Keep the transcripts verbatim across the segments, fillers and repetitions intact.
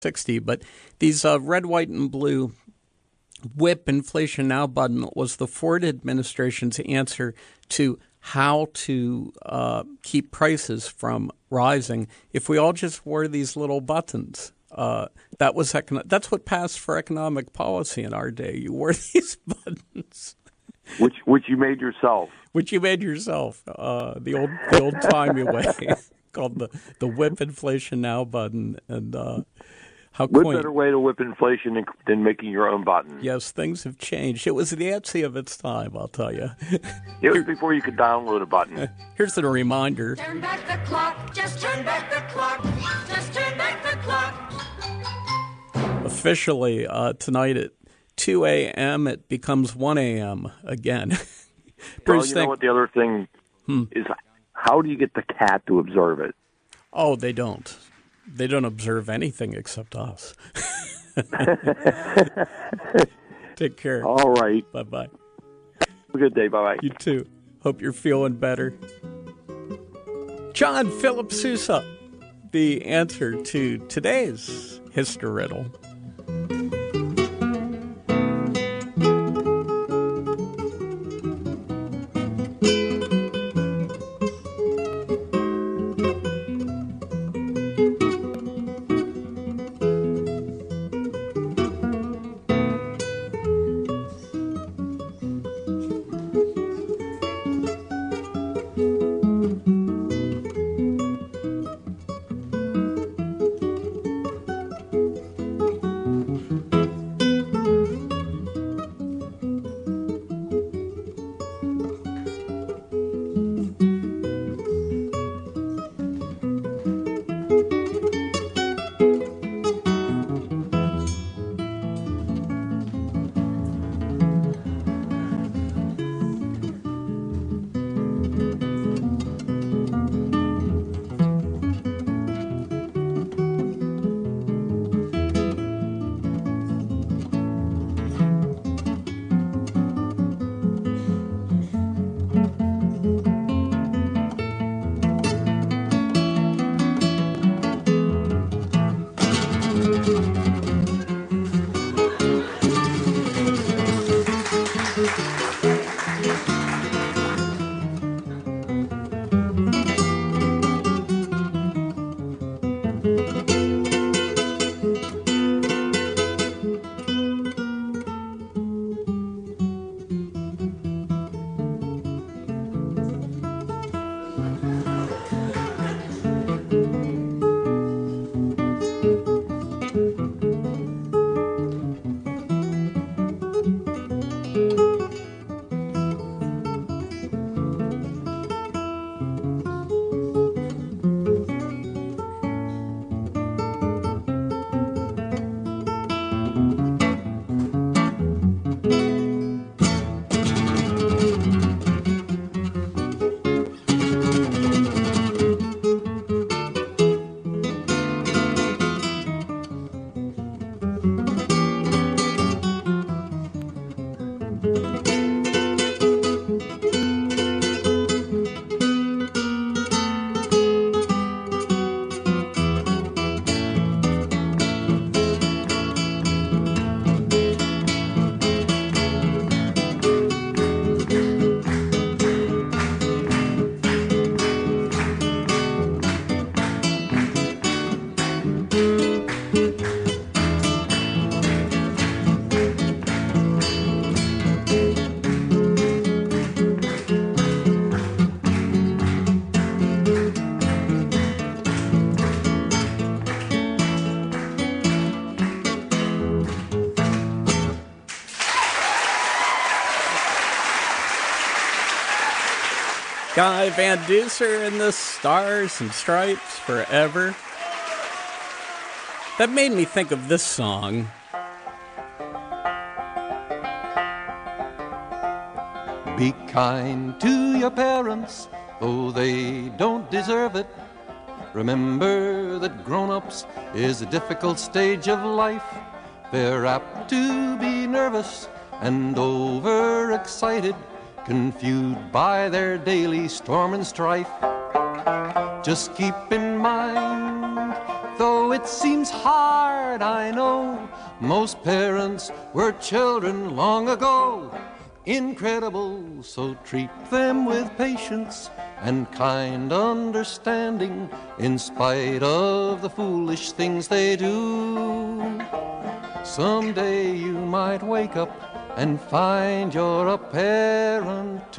sixty, but these uh, red, white, and blue whip Inflation Now button was the Ford administration's answer to how to uh, keep prices from rising. If we all just wore these little buttons, uh, that was econ- that's what passed for economic policy in our day. You wore these buttons, which which you made yourself, which you made yourself, uh, the old the old timey way, called the the Whip Inflation Now button, and uh, how what quaint. better way to whip inflation than, than making your own button? Yes, things have changed. It was the Etsy of its time, I'll tell you. It was before you could download a button. Here's the reminder. Turn back the clock, just turn back the clock, just turn back the clock. Officially, uh, tonight at two a.m., it becomes one a.m. again. Well, you know what the other thing hmm. is? How do you get the cat to observe it? Oh, they don't. They don't observe anything except us. Take care. All right. Bye-bye. Have a good day. Bye-bye. You too. Hope you're feeling better. John Philip Sousa, the answer to today's History Riddle. Guy Van Duser and the Stars and Stripes Forever. That made me think of this song. Be kind to your parents, though they don't deserve it. Remember that grown-ups is a difficult stage of life. They're apt to be nervous and overexcited, confused by their daily storm and strife. Just keep in mind, though though it seems hard, I know. Most parents were children long ago. Incredible, so treat them with patience and kind understanding, in spite of the foolish things they do. Someday you might wake up and find you're a parent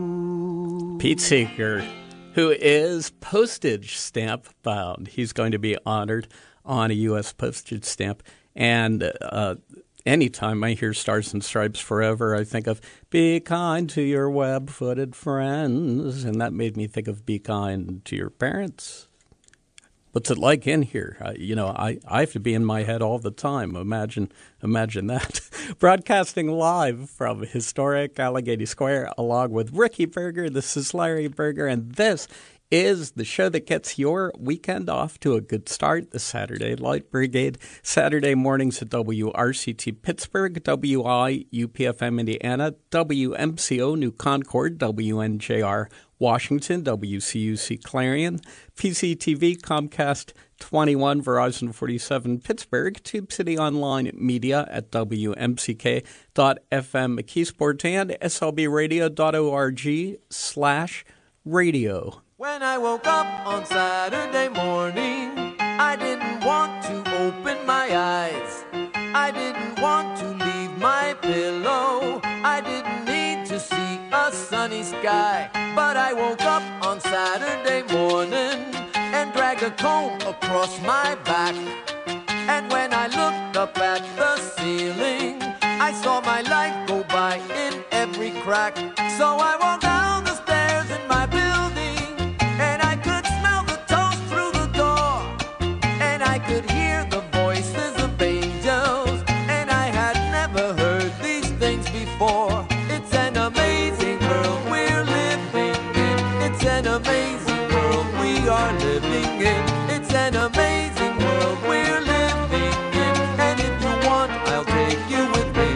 too. Pete Seeger, who is postage stamp bound. He's going to be honored on a U S postage stamp. And uh, anytime I hear Stars and Stripes Forever, I think of Be Kind to Your Web-Footed Friends. And that made me think of Be Kind to Your Parents. What's it like in here? Uh, you know, I, I have to be in my head all the time. Imagine imagine that. Broadcasting live from historic Allegheny Square along with Ricky Berger. This is Larry Berger, and this is the show that gets your weekend off to a good start. The Saturday Light Brigade, Saturday mornings at W R C T Pittsburgh, W I U P F M Indiana, W M C O New Concord, W N J R Washington, W C U C Clarion, P C T V, Comcast twenty-one, Verizon forty-seven, Pittsburgh, Tube City Online Media at W M C K dot F M McKeesport, and S L B radio dot org slash radio. When I woke up on Saturday morning, I didn't want to open my eyes. I didn't want to leave my pillow. I didn't need to see a sunny sky. But I woke up on Saturday morning and dragged a comb across my back. And when I looked up at the ceiling, I saw my life go by in every crack. So I walked down the stairs in my building, and I could smell the toast through the door, and I could hear the voices of angels, and I had never heard these things before. It's an amazing world we're living in. It's an amazing world we are living in. It's an amazing world we're living in. And if you want, I'll take you with me.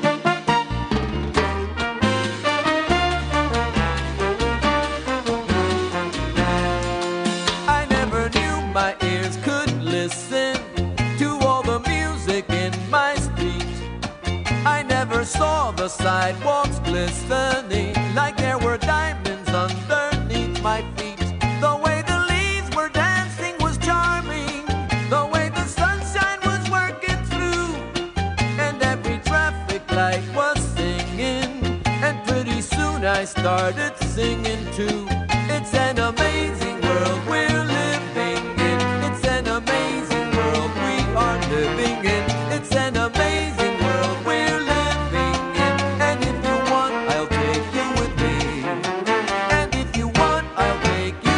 I never knew my ears could listen to all the music in my street. I never saw the sidewalks glistening like there were diamonds underneath my feet. The way the leaves were dancing was charming, the way the sunshine was working through, and every traffic light was singing, and pretty soon I started singing too. It's an amazing world we're living in. It's an amazing world we are living in. It's an amazing world we're living in. And if you want, I'll take you with me. And if you want, I'll take you.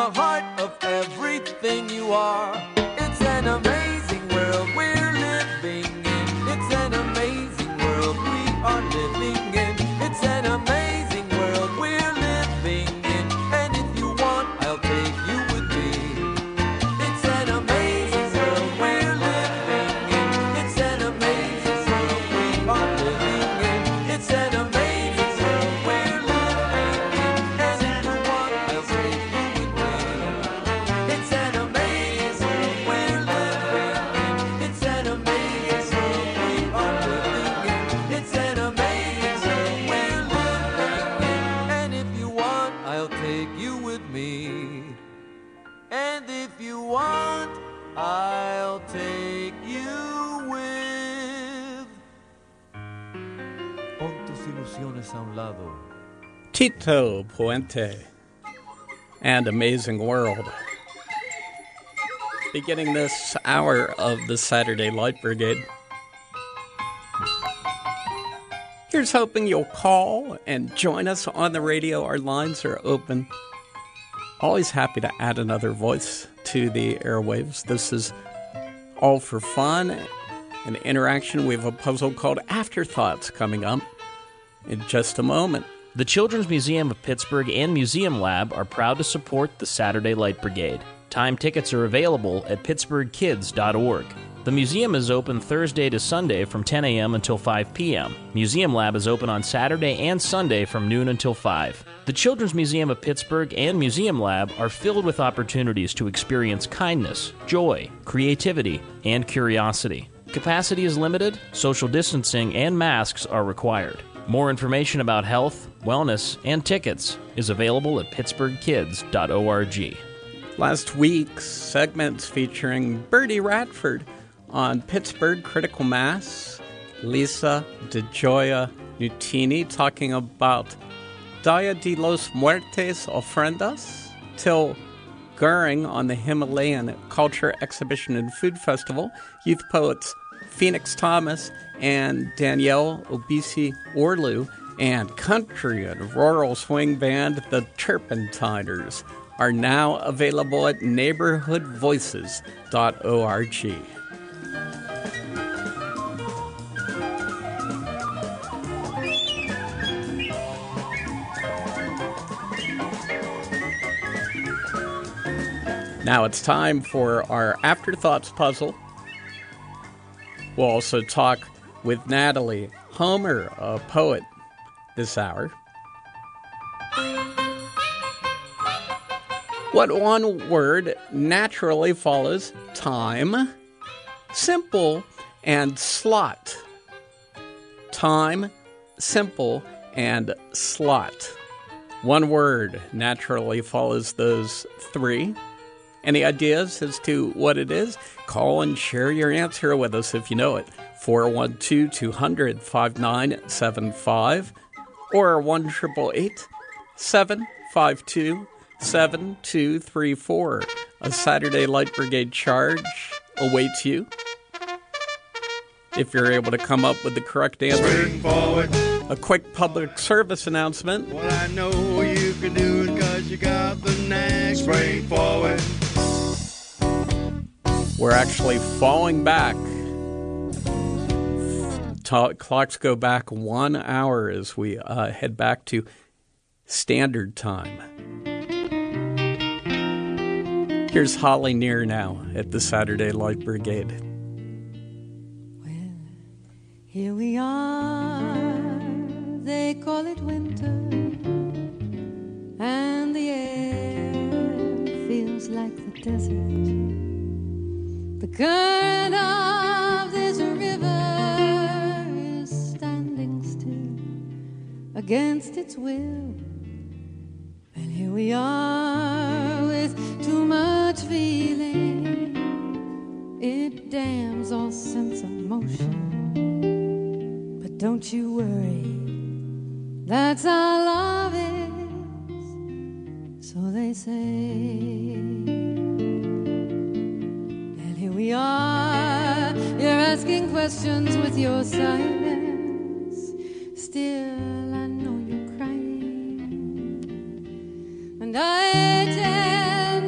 the heart of everything you are. It's an amazing world we're living in. It's an amazing world we are living in. It's an amazing world we're living in. And if you want, I'll take you with me. It's an amazing world we're living in. It's an amazing world we are living in. It's an amazing world we're living in. And if you want, I'll take you with me. It's an amazing world we're living in. It's an amazing world we are living in. It's an amazing world we're living in. And if you want, I'll take you with me. And if you want, I'll take you with. Pon tus ilusiones a un lado. Tito Puente and Amazing World. Beginning this hour of the Saturday Light Brigade. Here's hoping you'll call and join us on the radio. Our lines are open. Always happy to add another voice to the airwaves. This is all for fun and interaction. We have a puzzle called Afterthoughts coming up in just a moment. The Children's Museum of Pittsburgh and Museum Lab are proud to support the Saturday Light Brigade. Time tickets are available at pittsburgh kids dot org. The museum is open Thursday to Sunday from ten a.m. until five p.m. Museum Lab is open on Saturday and Sunday from noon until five. The Children's Museum of Pittsburgh and Museum Lab are filled with opportunities to experience kindness, joy, creativity, and curiosity. Capacity is limited, social distancing and masks are required. More information about health, wellness, and tickets is available at pittsburgh kids dot org. Last week's segments featuring Bertie Radford on Pittsburgh Critical Mass, Lisa DeGioia Nutini talking about Dia de los Muertes Ofrendas, Till Goering on the Himalayan Culture Exhibition and Food Festival, youth poets Phoenix Thomas and Danielle Obisi Orlu, and country and rural swing band The Turpentiners are now available at neighborhood voices dot org. Now it's time for our Afterthoughts puzzle. We'll also talk with Natalie Homer, a poet, this hour. What one word naturally follows time, simple, and slot? Time, simple, and slot. One word naturally follows those three. Any ideas as to what it is? Call and share your answer with us if you know it. four one two, two hundred, five nine seven five or one eight eight eight, seven five two, seven two three four. A Saturday Light Brigade charge awaits you. If you're able to come up with the correct answer. A quick public service announcement. Well, I know you can do it because you got the knack. Spring forward. We're actually falling back. Ta- clocks go back one hour as we uh, head back to standard time. Here's Holly Near now at the Saturday Light Brigade. Well, here we are. They call it winter, and the air feels like the desert. The current of this river is standing still against its will. And here we are with too much feeling. It dams all sense of motion. But don't you worry, that's how love is, so they say. We are, you're asking questions with your silence. Still, I know you're crying. And I tell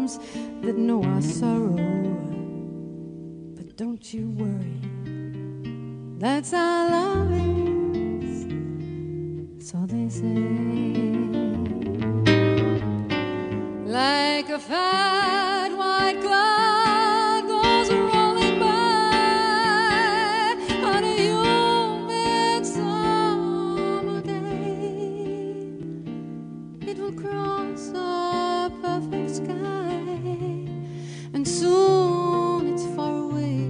arms that know our sorrow. But don't you worry, that's our love is, so they say. Like a fat white cloud goes rolling by on a humid summer day, it will cross a perfect sky, and soon it's far away.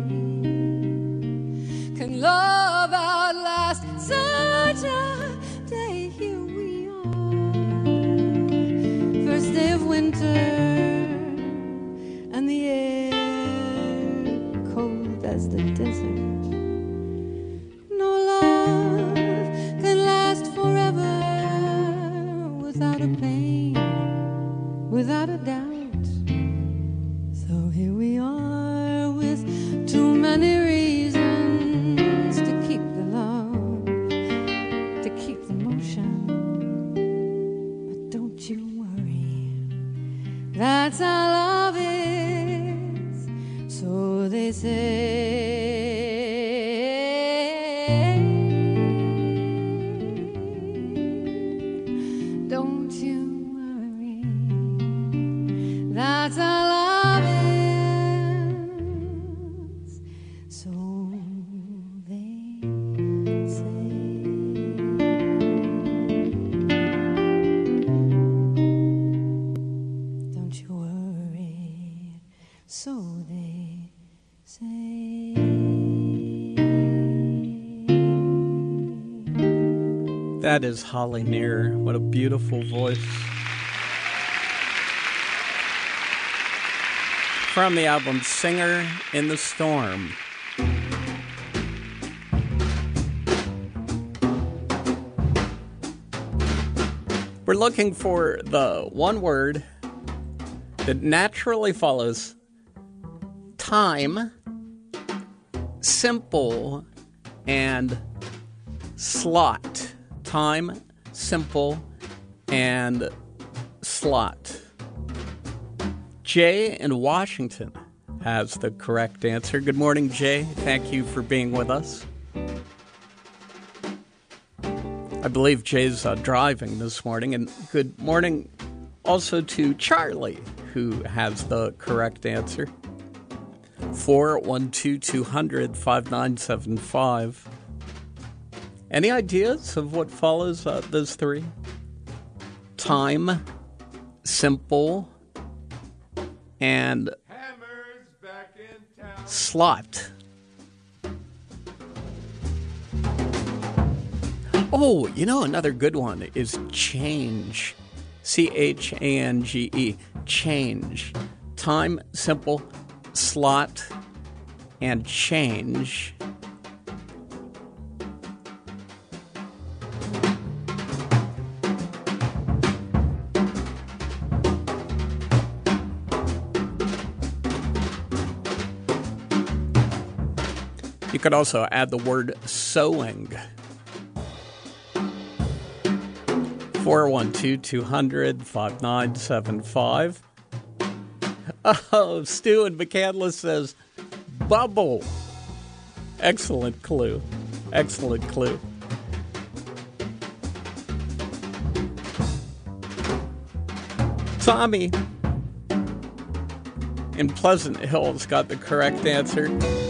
Can love outlast such a day? Here we are, first day of winter, and the air cold as the desert. No love can last forever without a pain, without a doubt. So here we are with too many reasons to keep the love, to keep the motion. But don't you worry, that's how love is, so they say. Don't you worry, that's how love is, so they say. Don't you worry, so they say. That is Holly Near. What a beautiful voice. From the album Singer in the Storm. We're looking for the one word that naturally follows time, simple, and slot. Time, simple, and slot. Jay in Washington has the correct answer. Good morning, Jay. Thank you for being with us. I believe Jay's uh, driving this morning. And good morning also to Charlie, who has the correct answer. four one two, two hundred, five nine seven five. Any ideas of what follows uh, those three? Time, simple, and slot. Oh, you know, another good one is change. C H A N G E. Change. Time, simple, slot, and change. You could also add the word sewing. four one two, two hundred, five nine seven five. Oh, Stu in McCandless says, bubble. Excellent clue. Excellent clue. Tommy in Pleasant Hills got the correct answer.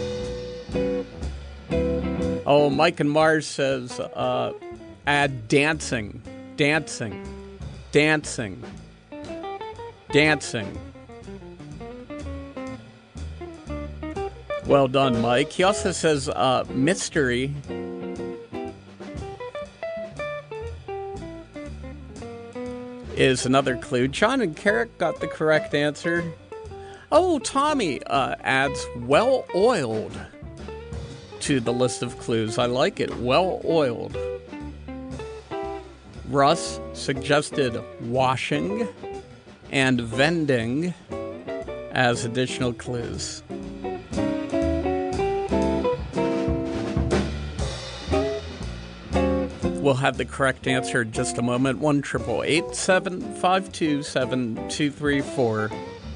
Oh, Mike and Mars says, uh, add dancing, dancing, dancing, dancing. Well done, Mike. He also says, uh, mystery. Is another clue. John and Carrick got the correct answer. Oh, Tommy uh, adds well-oiled to the list of clues. I like it. Well-oiled. Russ suggested washing and vending as additional clues. We'll have the correct answer in just a moment. one eight eight eight, seven five two, seven two three four.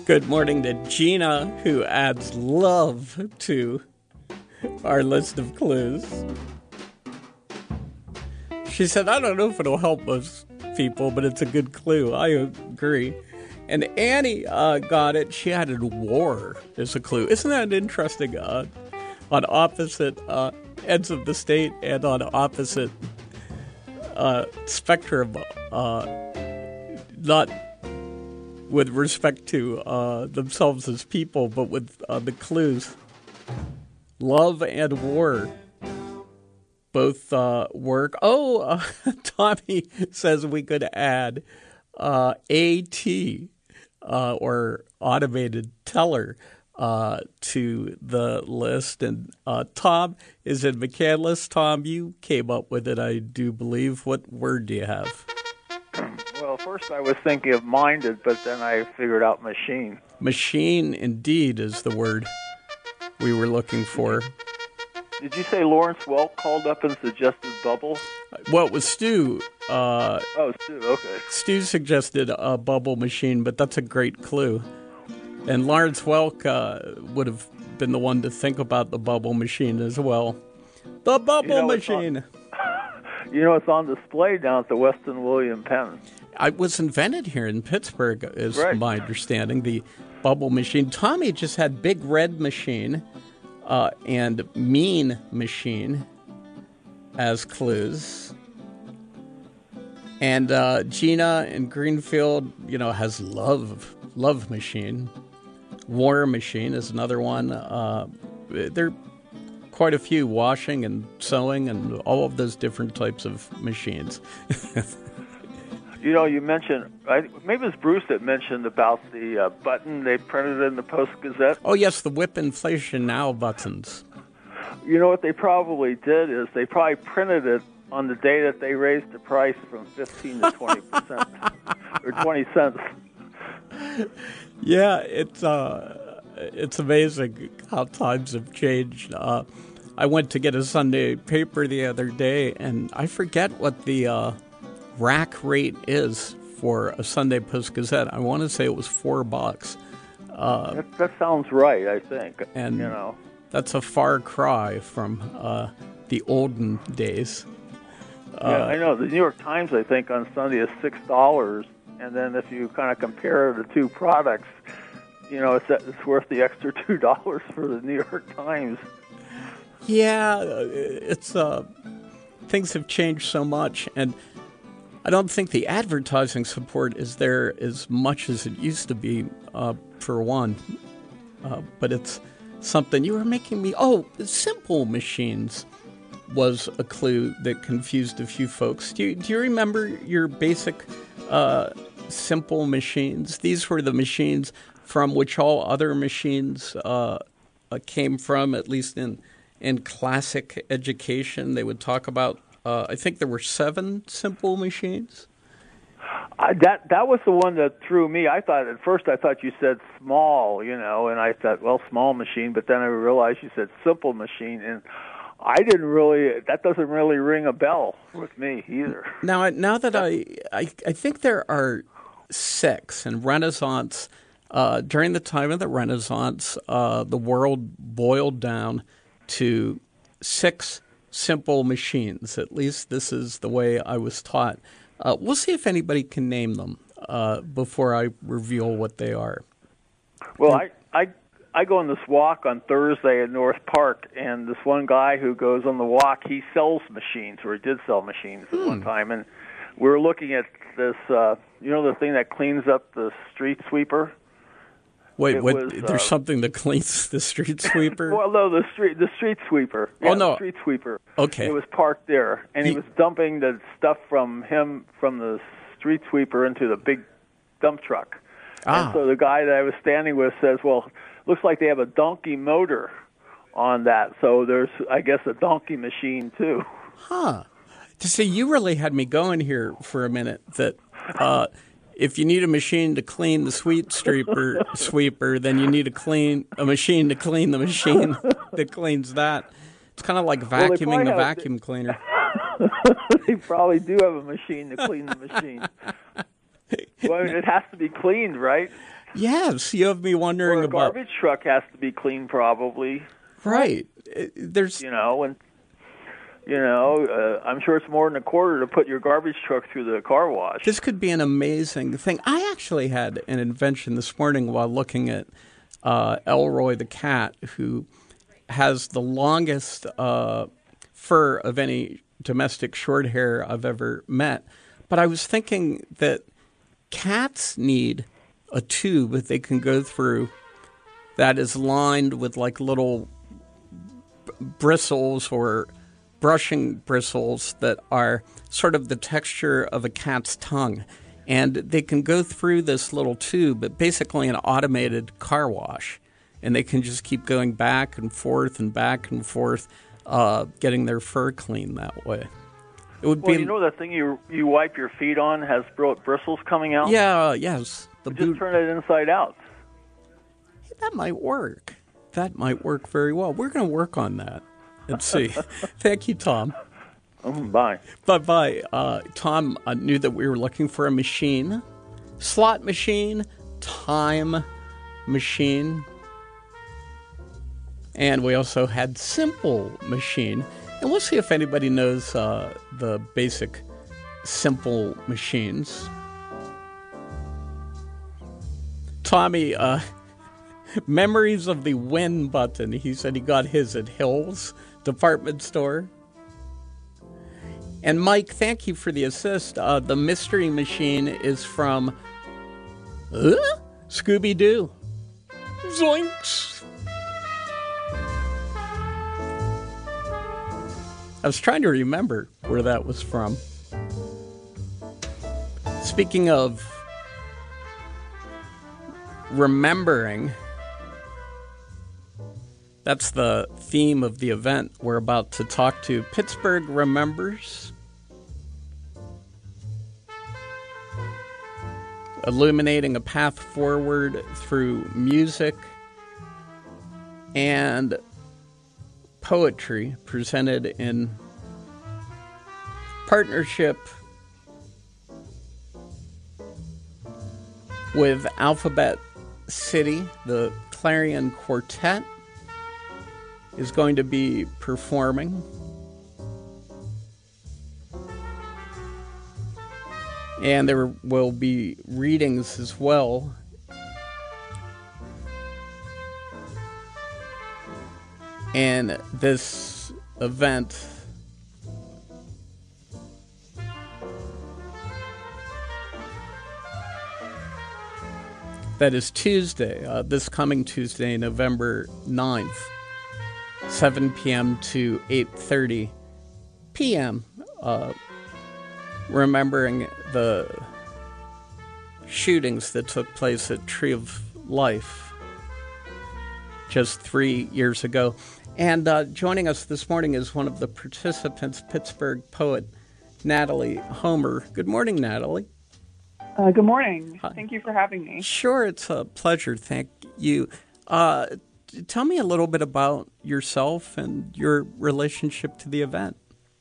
Good morning to Gina, who adds love to our list of clues. She said, I don't know if it'll help most people, but it's a good clue. I agree. And Annie uh, got it. She added war as a clue. Isn't that interesting? Uh, on opposite uh, ends of the state and on opposite uh, spectrum, uh, not with respect to uh, themselves as people, but with uh, the clues. Love and war both uh, work. Oh, uh, Tommy says we could add uh, A T uh, or automated teller uh, to the list. And uh, Tom is in McCandless. Tom, you came up with it, I do believe. What word do you have? Well, first I was thinking of minded, but then I figured out machine. Machine, indeed, is the word we were looking for. Did you say Lawrence Welk called up and suggested bubble? Well, it was Stu. Uh, oh, Stu, okay. Stu suggested a bubble machine, but that's a great clue. And Lawrence Welk uh, would have been the one to think about the bubble machine as well. The bubble you know, machine! On, you know, it's on display down at the Weston William Penn. It was invented here in Pittsburgh, is right. my understanding, the bubble machine. Tommy just had Big Red Machine uh, and Mean Machine as clues. And uh, Gina in Greenfield, you know, has Love, Love Machine. War Machine is another one. Uh, there are quite a few, washing and sewing and all of those different types of machines. You know, you mentioned, I, maybe it was Bruce that mentioned about the uh, button they printed in the Post-Gazette. Oh, yes, the Whip Inflation Now buttons. You know what they probably did is they probably printed it on the day that they raised the price from fifteen to twenty percent, or twenty cents. Yeah, it's uh, it's amazing how times have changed. Uh, I went to get a Sunday paper the other day, and I forget what the uh, rack rate is for a Sunday Post-Gazette. I want to say it was four bucks. Uh, that, that sounds right, I think. And you know, that's a far cry from uh, the olden days. Yeah, uh, I know. The New York Times, I think, on Sunday is six dollars, and then if you kind of compare the two products, you know, it's it's worth the extra two dollars for the New York Times. Yeah, it's uh, things have changed so much, and I don't think the advertising support is there as much as it used to be. Uh, for one, uh, but it's something you were making me. Oh, Simple Machines was a clue that confused a few folks. Do you, do you remember your basic uh, Simple Machines? These were the machines from which all other machines uh, uh, came from, at least in, in classic education. They would talk about, uh, I think there were seven Simple Machines. I, that that was the one that threw me. I thought at first I thought you said small, you know, and I thought, well, small machine, but then I realized you said Simple Machine, and I didn't really, that doesn't really ring a bell with me either. Now, now that I, I, I think there are six, and Renaissance, uh, during the time of the Renaissance, uh, the world boiled down to six simple machines. At least this is the way I was taught. Uh, we'll see if anybody can name them uh, before I reveal what they are. Well, I, I I go on this walk on Thursday at North Park, and this one guy who goes on the walk, he sells machines, or he did sell machines at hmm. one time, and we were looking at this, uh, you know, the thing that cleans up the street sweeper? Wait, what, was, there's uh, something that cleans the street sweeper? Well, no, the street the street sweeper. Yeah, oh, no. The street sweeper. Okay. It was parked there, and he, he was dumping the stuff from him, from the street sweeper into the big dump truck. Ah. And so the guy that I was standing with says, well, looks like they have a donkey motor on that, so there's, I guess, a donkey machine, too. Huh. To see, you really had me going here for a minute, that uh, if you need a machine to clean the sweet sweeper, sweeper, then you need a clean a machine to clean the machine that cleans that. It's kind of like vacuuming well, a vacuum a, cleaner. They probably do have a machine to clean the machine. Well, I mean, it has to be cleaned, right? Yes, you have me wondering or a about... garbage truck has to be clean, probably. Right. There's... You know, and, you know, uh, I'm sure it's more than a quarter to put your garbage truck through the car wash. This could be an amazing thing. I actually had an invention this morning while looking at uh, Elroy the cat, who has the longest uh, fur of any domestic short hair I've ever met. But I was thinking that cats need a tube that they can go through that is lined with like little bristles or brushing bristles that are sort of the texture of a cat's tongue. And they can go through this little tube, but basically an automated car wash. And they can just keep going back and forth and back and forth, uh, getting their fur clean that way. It would well, be, you know that thing you you wipe your feet on has br- bristles coming out? Yeah, yes. The just boot, turn it inside out. that might work. That might work very well. We're going to work on that and see. Thank you, Tom. Um, bye. Bye-bye. Uh, Tom uh, knew that we were looking for a machine. Slot machine, time machine. And we also had simple machine. And we'll see if anybody knows uh, the basic simple machines. Tommy, uh, memories of the win button. He said he got his at Hills Department Store. And Mike, thank you for the assist. Uh, the mystery machine is from uh, Scooby-Doo. Zoinks! I was trying to remember where that was from. Speaking of remembering, that's the theme of the event we're about to talk to. Pittsburgh Remembers. Illuminating a path forward through music and poetry presented in partnership with Alphabet City. The Clarion Quartet is going to be performing. And there will be readings as well. And this event that is Tuesday, uh, this coming Tuesday, November ninth, seven p.m. to eight thirty p.m., uh, remembering the shootings that took place at Tree of Life just three years ago. And uh, joining us this morning is one of the participants, Pittsburgh poet Natalie Homer. Good morning, Natalie. Uh, good morning. Hi. Thank you for having me. Sure, it's a pleasure. Thank you. Uh, tell me a little bit about yourself and your relationship to the event.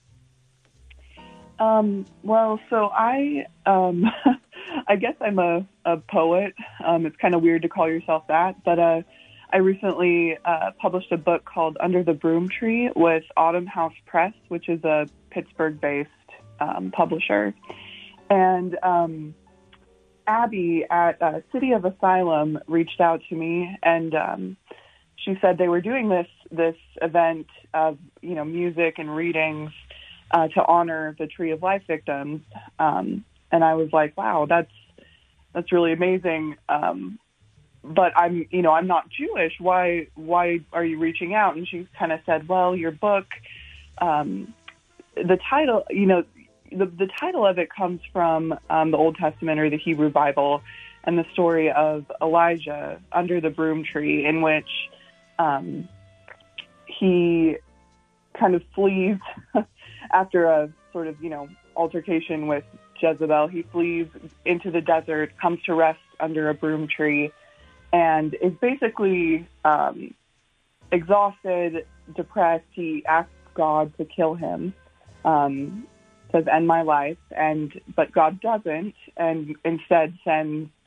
Um, well, so I, um, I guess I'm a, a poet. Um, it's kind of weird to call yourself that, but uh, I recently uh, published a book called Under the Broom Tree with Autumn House Press, which is a Pittsburgh-based um, publisher. And um, Abby at uh, City of Asylum reached out to me, and um, she said they were doing this this event of you know music and readings uh, to honor the Tree of Life victims. Um, and I was like, wow, that's that's really amazing. Um, but I'm, you know, I'm not Jewish. Why, why are you reaching out? And she kind of said, well, your book, um, the title, you know, the, the title of it comes from um, the Old Testament or the Hebrew Bible and the story of Elijah under the broom tree, in which um, he kind of flees after a sort of, you know, altercation with Jezebel. He flees into the desert, comes to rest under a broom tree, and is basically um, exhausted, depressed. He asks God to kill him, um, says, end my life, and but God doesn't, and instead sends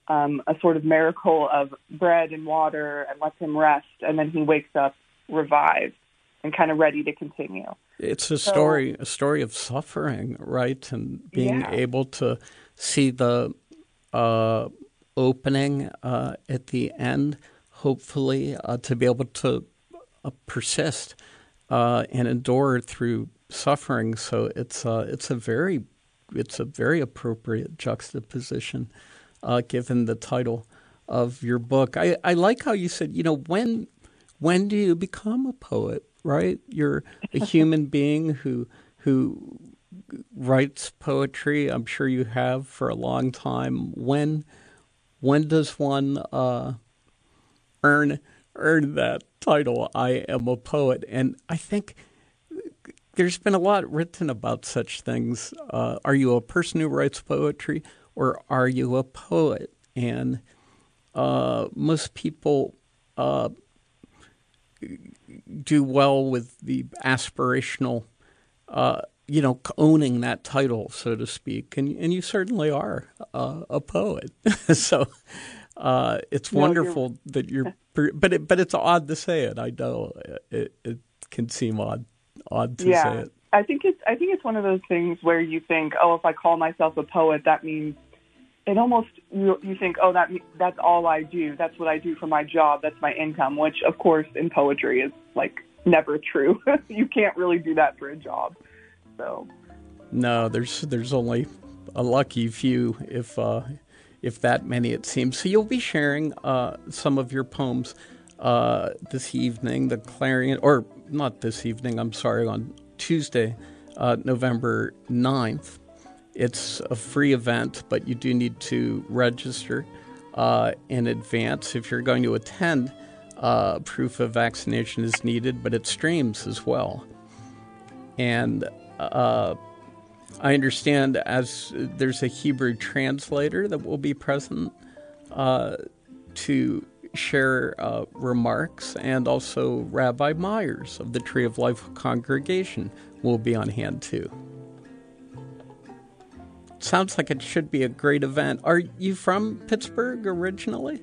um, a sort of miracle of bread and water and lets him rest, and then he wakes up revived and kind of ready to continue. It's a so, story, a story of suffering, right? And being yeah. able to see the uh, opening uh, at the end, hopefully, uh, to be able to uh, persist uh, and endure through suffering. So it's uh, it's a very it's a very appropriate juxtaposition, uh, given the title of your book. I, I like how you said, you know, when when do you become a poet? Right, you're a human being who who writes poetry. I'm sure you have for a long time. When when does one uh, earn earn that title? I am a poet, and I think there's been a lot written about such things. Uh, are you a person who writes poetry, or are you a poet? And uh, most people Uh, do well with the aspirational, uh, you know, owning that title, so to speak. And and you certainly are uh, a poet. so uh, it's no, wonderful you're... that you're, but it, but it's odd to say it. I know it, it can seem odd, odd to yeah. say it. I think it's I think it's one of those things where you think, oh, if I call myself a poet, that means it almost, you, you think, oh, that that's all I do. That's what I do for my job. That's my income, which, of course, in poetry is, like, never true. You can't really do that for a job. So, no, there's there's only a lucky few, if uh, if that many, it seems. So you'll be sharing uh, some of your poems uh, this evening, the Clarion, or not this evening, I'm sorry, on Tuesday, uh, November ninth. It's a free event, but you do need to register uh, in advance. If you're going to attend, uh, proof of vaccination is needed, but it streams as well. And uh, I understand as there's a Hebrew translator that will be present uh, to share uh, remarks, and also Rabbi Myers of the Tree of Life congregation will be on hand too. Sounds like it should be a great event. Are you from Pittsburgh originally?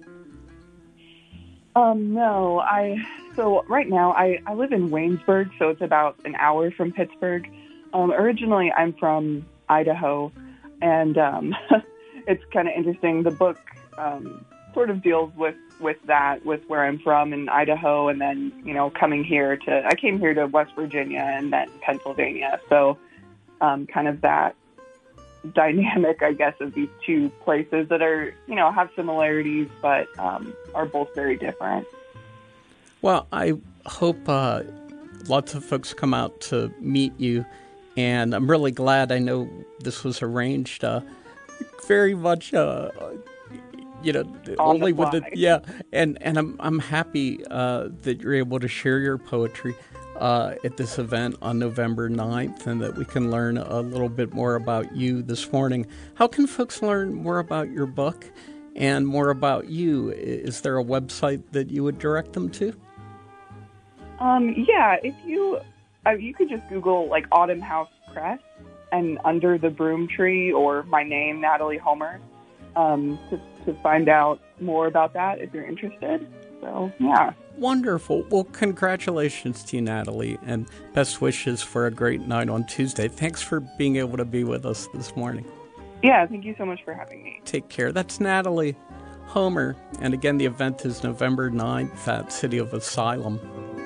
Um, no, I, so right now I, I live in Waynesburg, so it's about an hour from Pittsburgh. Um, originally I'm from Idaho, and um, it's kind of interesting. The book um, sort of deals with, with that, with where I'm from in Idaho, and then, you know, coming here to, I came here to West Virginia and then Pennsylvania, so um, kind of that dynamic, I guess, of these two places that are, you know, have similarities, but um, are both very different. Well, I hope uh, lots of folks come out to meet you, and I'm really glad. I know this was arranged uh, very much, uh, you know, On only the with the, fly. yeah, and, and I'm, I'm happy uh, that you're able to share your poetry Uh, at this event on November ninth, and that we can learn a little bit more about you this morning. How can folks learn more about your book and more about you? Is there a website that you would direct them to? Um, yeah, if you, uh, you could just Google, like, Autumn House Press and Under the Broom Tree, or my name, Natalie Homer, um, to, to find out more about that if you're interested. So, yeah. Wonderful. Well, congratulations to you, Natalie, and best wishes for a great night on Tuesday. Thanks for being able to be with us this morning. Yeah, thank you so much for having me. Take care. That's Natalie Homer. And again, the event is November ninth at City of Asylum.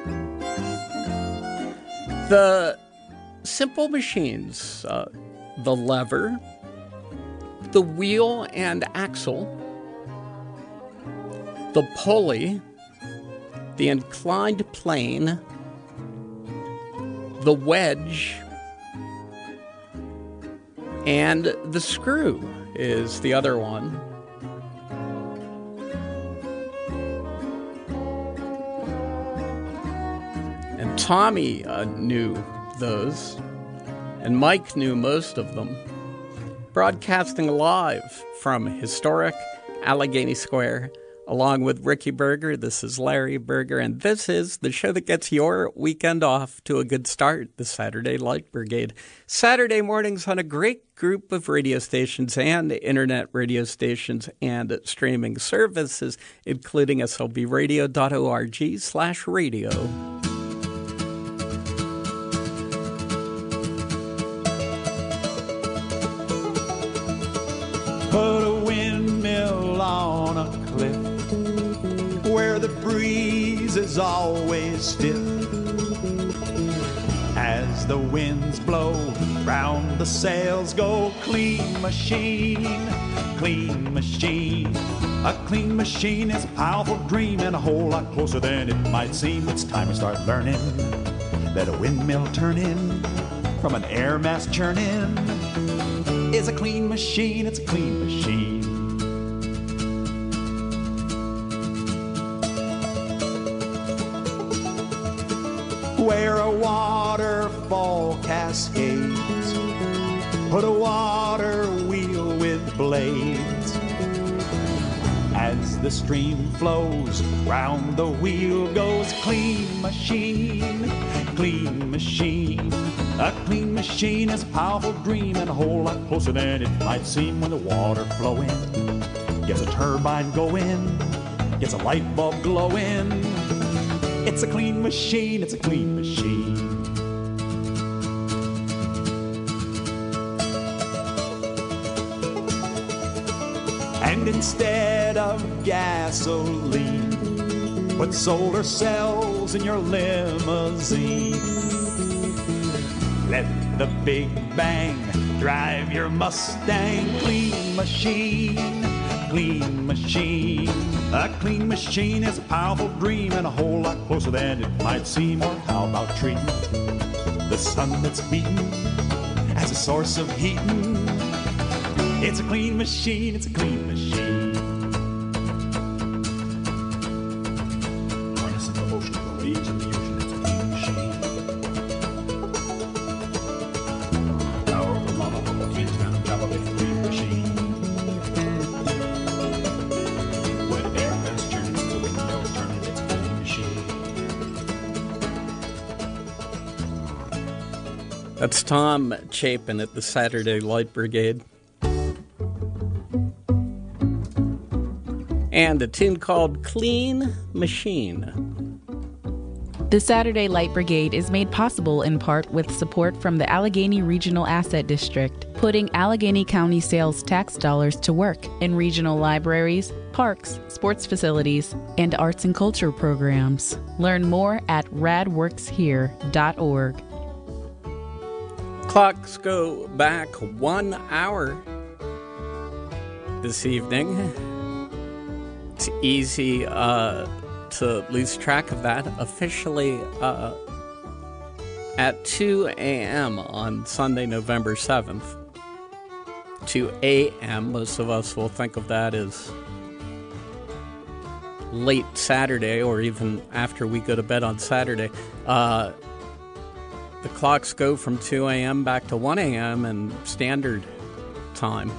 The simple machines, uh, the lever, the wheel and axle, the pulley, the inclined plane, the wedge, and the screw is the other one. And Tommy uh, knew those, and Mike knew most of them. Broadcasting live from historic Allegheny Square, Along with Ricky Berger, this is Larry Berger, and this is the show that gets your weekend off to a good start, the Saturday Light Brigade. Saturday mornings on a great group of radio stations and internet radio stations and streaming services, including S L B radio dot org slash radio. Put a windmill on a cliff where the breeze is always stiff. As the winds blow round the sails go, clean machine, clean machine. A clean machine is a powerful dream and a whole lot closer than it might seem. It's time we start learning that a windmill turning from an air mass churning is a clean machine, it's a clean machine. Where a waterfall cascades, put a water wheel with blades. As the stream flows, round the wheel goes, clean machine, clean machine. A clean machine is a powerful dream and a whole lot closer than it might seem. When the water flowing gets a turbine going, gets a light bulb glowing, it's a clean machine, it's a clean machine. And instead of gasoline, put solar cells in your limousine. Let the Big Bang drive your Mustang. Clean machine, clean machine. A clean machine is a powerful dream and a whole lot closer than it might seem. Or how about treating the sun that's beating as a source of heating? It's a clean machine, it's a clean machine. Harnessing the ocean, the waves of the ocean, it's a clean machine. Power of the lava, the volcanoes down on top of it, clean machine. Where the air mass turns, the windmills turning, it's a clean machine. That's Tom Chapin at the Saturday Light Brigade. And a tune called Clean Machine. The Saturday Light Brigade is made possible in part with support from the Allegheny Regional Asset District, putting Allegheny County sales tax dollars to work in regional libraries, parks, sports facilities, and arts and culture programs. Learn more at rad works here dot org. Clocks go back one hour this evening. It's easy uh, to lose track of that. Officially uh, at two a.m. on Sunday, November seventh. two a.m. Most of us will think of that as late Saturday or even after we go to bed on Saturday. Uh, the clocks go from two a.m. back to one a.m. in standard time.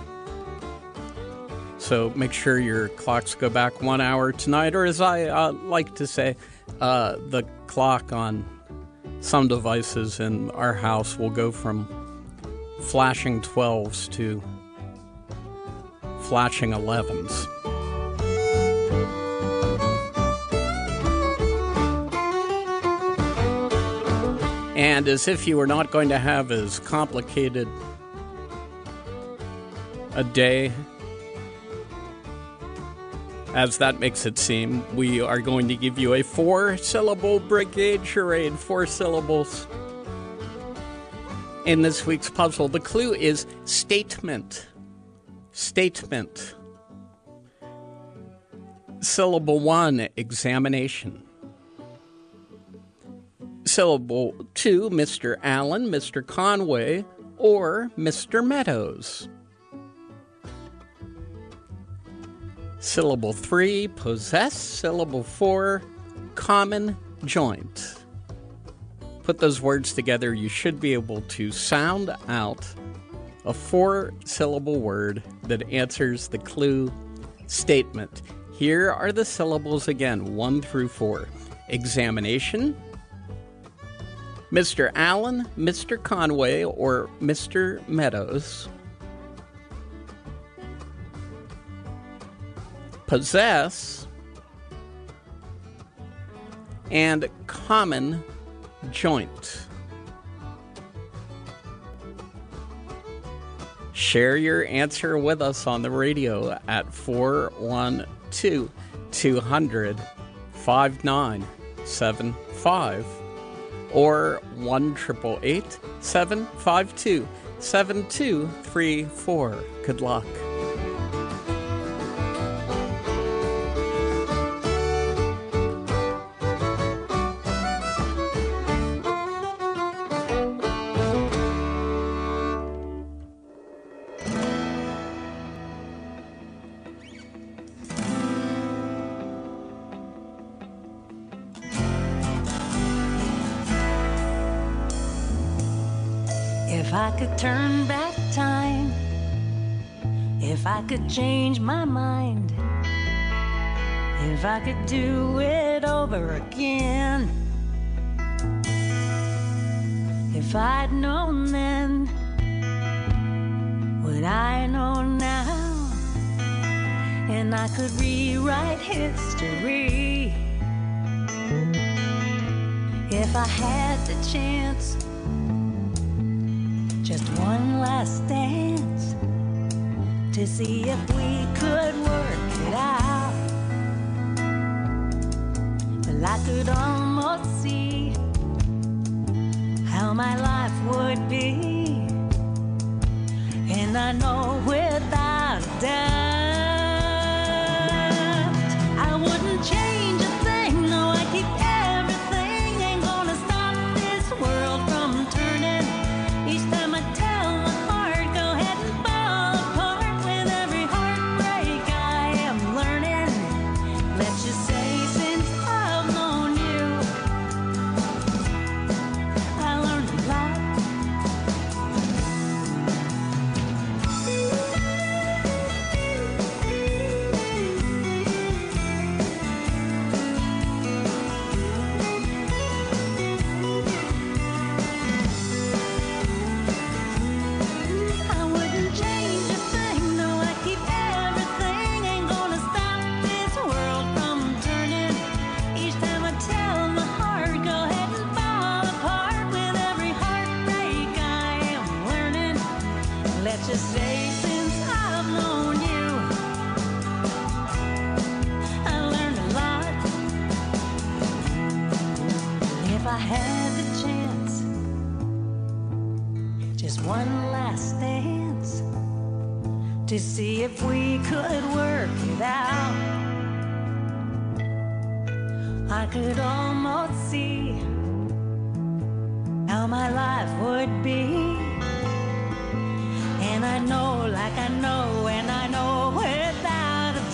So make sure your clocks go back one hour tonight, or as I uh, like to say, uh, the clock on some devices in our house will go from flashing twelves to flashing elevens. And as if you were not going to have as complicated a day as that makes it seem, we are going to give you a four-syllable brigade charade, four syllables. In this week's puzzle, the clue is statement. Statement. Syllable one, examination. Syllable two, Mister Allen, Mister Conway, or Mister Meadows. Syllable three, possess. Syllable four, common joint. Put those words together, you should be able to sound out a four-syllable word that answers the clue statement. Here are the syllables again, one through four. Examination, Mister Allen, Mister Conway, or Mister Meadows. Possess, and common joint. Share your answer with us on the radio at four one two, two hundred, five nine seven five or one eight eight eight, seven five two, seven two three four. Good luck. If I could turn back time, if I could change my mind, if I could do it over again, if I'd known then what I know now, and I could rewrite history, if I had the chance, just one last dance to see if we could work it out. Well, I could almost see how my life would be, and I know without a doubt I wouldn't change a thing. No, I keep everything. Ain't gonna stop this world from turning. Each time I tell my heart, go ahead and fall apart. With every heartbreak I am learning. Let's just say since I've known you, I learned a lot. I wouldn't change a thing. No, I keep everything. Ain't gonna stop this world from turning. Each time I tell my heart, go ahead and fall apart. With every heartbreak I am learning. Let's just say since I've known you, I learned a lot. If I had the chance, just one last dance to see if we could work it out, I could almost see how my life would be. And I know, like I know, and I know without a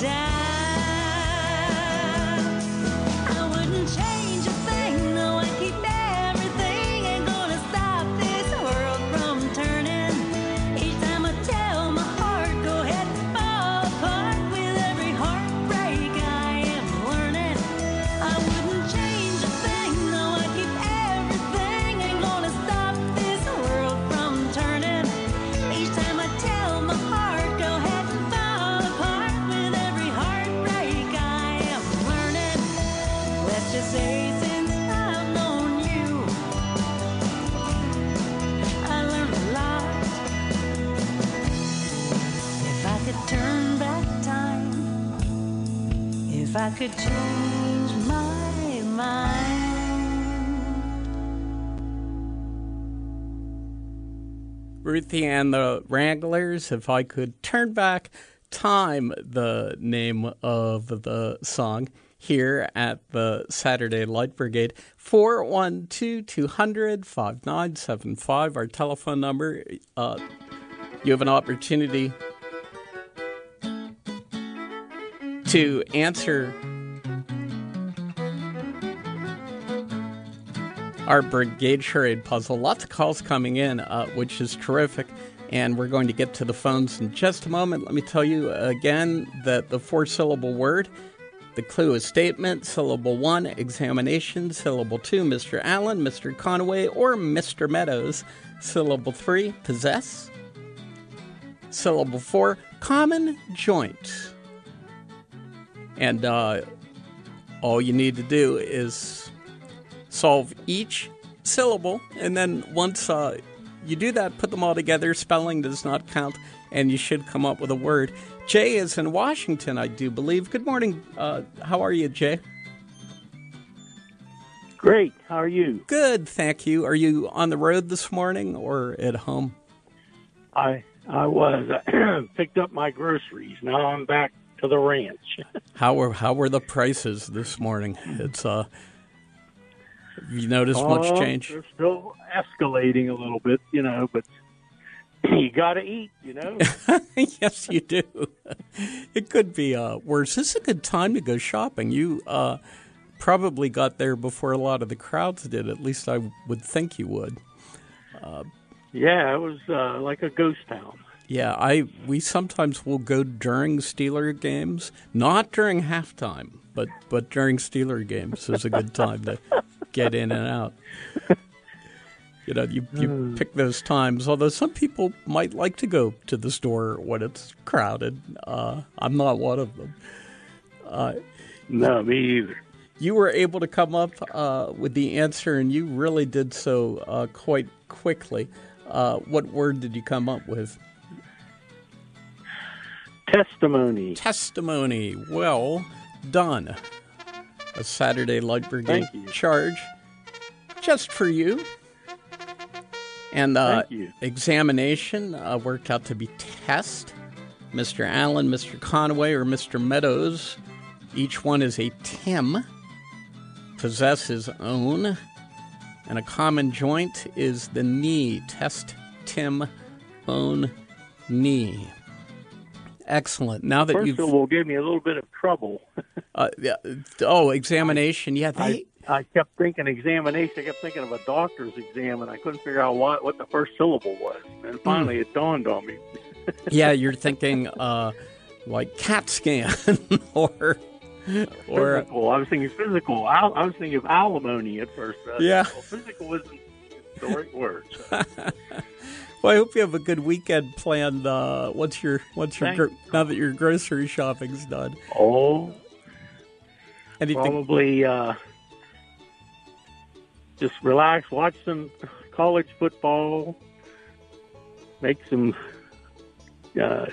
doubt, I wouldn't change a thing. No, I keep everything. Ain't gonna stop this world from turning. Each time I tell my heart, go ahead and fall apart. With every heartbreak I am learning. I wouldn't change a thing. No, I keep everything. Ain't gonna stop this world from turning. Each time I tell my heart, go ahead and fall apart. With every heartbreak I am learning. Let's just say since I've known you, I learned a lot. If I could turn back time, if I could change my mind. Ruthie and the Wranglers, If I Could Turn Back Time, the name of the song, here at the Saturday Light Brigade. four one two, two hundred, five nine seven five, our telephone number. Uh, you have an opportunity to answer our Brigade Charade puzzle. Lots of calls coming in, uh, which is terrific, and we're going to get to the phones in just a moment. Let me tell you again that the four-syllable word The clue is statement, syllable one, examination, syllable two, Mister Allen, Mister Conaway, or Mister Meadows. Syllable three, possess. Syllable four, common joint. And uh, all you need to do is solve each syllable, and then once uh, you do that, put them all together. Spelling does not count, and you should come up with a word. Jay is in Washington, I do believe. Good morning. Uh, how are you, Jay? Great. How are you? Good, thank you. Are you on the road this morning or at home? I I was. I picked up my groceries. Now I'm back to the ranch. How were how were the prices this morning? It's uh, have you noticed Oh, much change? They're still escalating a little bit, you know, but you got to eat, you know. Yes, you do. It could be uh, worse. This is a good time to go shopping. You uh, probably got there before a lot of the crowds did. At least I would think you would. Uh, Yeah, it was uh, like a ghost town. yeah, I we sometimes will go during Steeler games, not during halftime, but but during Steeler games is a good time to get in and out. You know, you, you pick those times, although some people might like to go to the store when it's crowded. Uh, I'm not one of them. Uh, no, me either. You were able to come up uh, with the answer, and you really did so uh, quite quickly. Uh, what word did you come up with? Testimony. Testimony. Well done. A Saturday Light Brigade charge just for you. And uh, Thank you. examination uh, worked out to be test. Mister Allen, Mister Conaway, or Mister Meadows. Each one is a Tim. Possess is own. And a common joint is the knee. Test, Tim, own, knee. Excellent. Now that First you've... of all, gave me a little bit of trouble. uh, yeah, oh, examination. Yeah, they... I, I kept thinking examination. I kept thinking of a doctor's exam, and I couldn't figure out what, what the first syllable was. And finally, Mm. it dawned on me. yeah, you're thinking uh, like CAT scan or... or Physical. I was thinking physical. Al- I was thinking of alimony at first. Uh, Yeah. Well, physical isn't the right word. So. Well, I hope you have a good weekend planned. Uh, once your once your gro- now that your grocery shopping's done. Oh, anything? Probably uh, just relax, watch some college football, make some uh,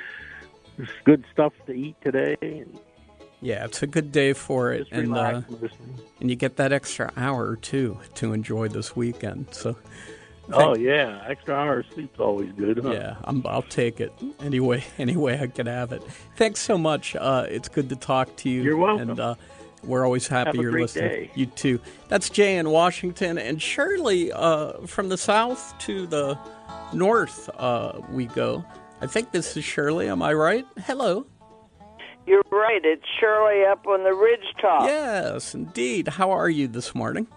good stuff to eat today. And Yeah, it's a good day for it, Just and uh, relax and listen. and you get that extra hour or two to enjoy this weekend. So, Oh yeah, extra hour of sleep's always good, huh? yeah, I'm, I'll take it anyway. Anyway, I can have it. Thanks so much. Uh, it's good to talk to you. You're welcome. And uh, we're always happy Have a you're great listening. day. You too. That's Jay in Washington, and Shirley uh, from the south to the north. Uh, we go. I think this is Shirley. Am I right? Hello. You're right. It's Shirley up on the ridge top. Yes, indeed. How are you this morning?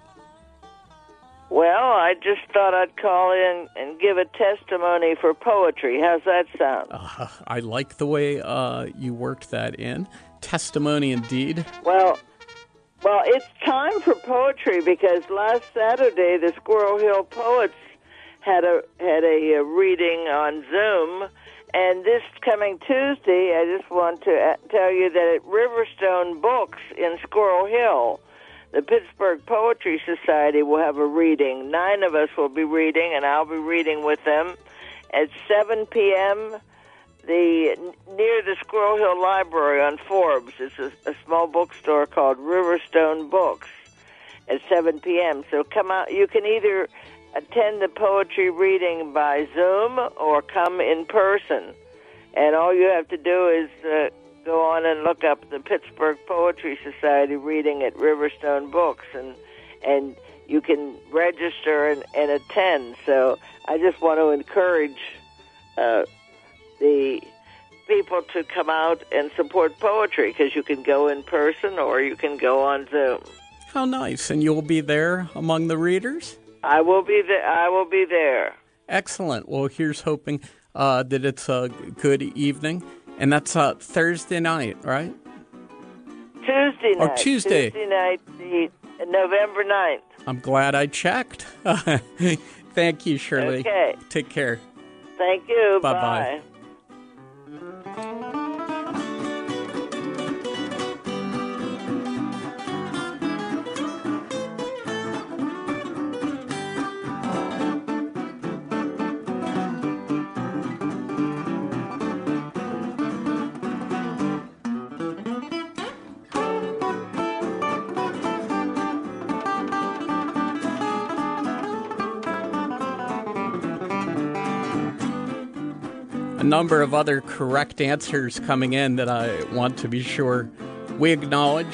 Well, I just thought I'd call in and give a testimony for poetry. How's that sound? Uh, I like the way uh, you worked that in. Testimony, indeed. Well, well, it's time for poetry because last Saturday the Squirrel Hill Poets had a had a, a reading on Zoom, and this coming Tuesday, I just want to uh, tell you that at Riverstone Books in Squirrel Hill, the Pittsburgh Poetry Society will have a reading. Nine of us will be reading, and I'll be reading with them at seven p.m. The near the Squirrel Hill Library on Forbes. It's a, a small bookstore called Riverstone Books at seven p.m. So come out. You can either attend the poetry reading by Zoom or come in person. And all you have to do is uh, go on and look up the Pittsburgh Poetry Society reading at Riverstone Books, and and you can register and, and attend. So I just want to encourage uh, the people to come out and support poetry, because you can go in person or you can go on Zoom. How nice. And you'll be there among the readers? I will be there. I will be there. Excellent. Well, here's hoping uh, that it's a good evening. And that's uh, Thursday night, right? Tuesday Tuesday night. Oh, Tuesday. Tuesday night, the November ninth. I'm glad I checked. Thank you, Shirley. Okay. Take care. Thank you. Bye-bye. Bye. A number of other correct answers coming in that I want to be sure we acknowledge.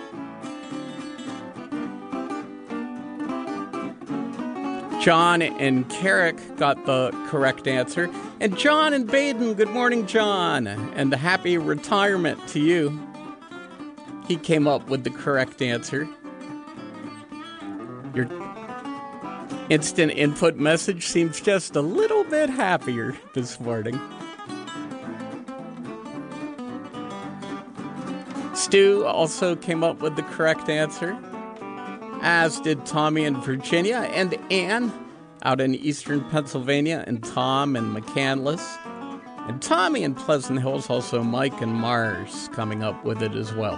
John and Carrick got the correct answer. And John and Baden, good morning, John. And a happy retirement to you. He came up with the correct answer. Your instant input message seems just a little bit happier this morning. Stu also came up with the correct answer, as did Tommy in Virginia, and Ann out in eastern Pennsylvania, and Tom in McCandless. And Tommy in Pleasant Hills, also Mike and Mars coming up with it as well.